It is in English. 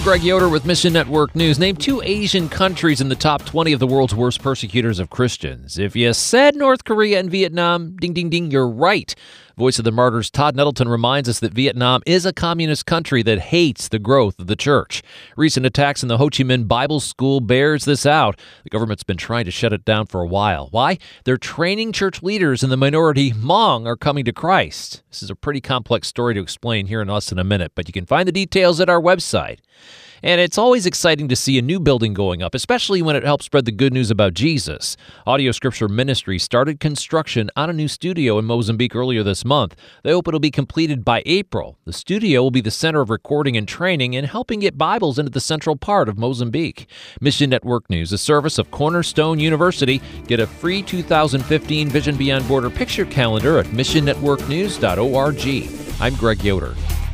Greg Yoder with Mission Network News. Name 2 Asian countries in the top 20 of the world's worst persecutors of Christians. If you said North Korea and Vietnam, ding, ding, ding, you're right. Voice of the Martyrs Todd Nettleton reminds us that Vietnam is a communist country that hates the growth of the church. Recent attacks in the Ho Chi Minh Bible School bears this out. The government's been trying to shut it down for a while. Why? They're training church leaders, and the minority Hmong are coming to Christ. This is a pretty complex story to explain here in less than a minute, but you can find the details at our website. And it's always exciting to see a new building going up, especially when it helps spread the good news about Jesus. Audio Scripture Ministry started construction on a new studio in Mozambique earlier this month. They hope it'll be completed by April. The studio will be the center of recording and training and helping get Bibles into the central part of Mozambique. Mission Network News, a service of Cornerstone University. Get a free 2015 Vision Beyond Border picture calendar at missionnetworknews.org. I'm Greg Yoder.